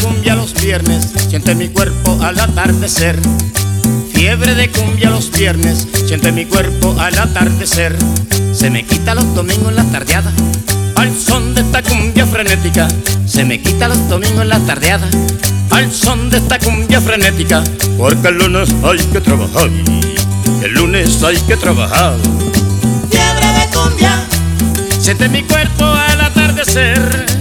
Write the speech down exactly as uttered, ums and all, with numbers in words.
cumbia los viernes, siento en mi cuerpo al atardecer. Fiebre de cumbia los viernes, siento en mi cuerpo al atardecer. Se me quita los domingos en la tardeada, al son de esta cumbia frenética. Se me quita los domingos en la tardeada, al son de esta cumbia frenética. Porque el lunes hay que trabajar, el lunes hay que trabajar. Fiebre de cumbia, siente mi cuerpo al atardecer.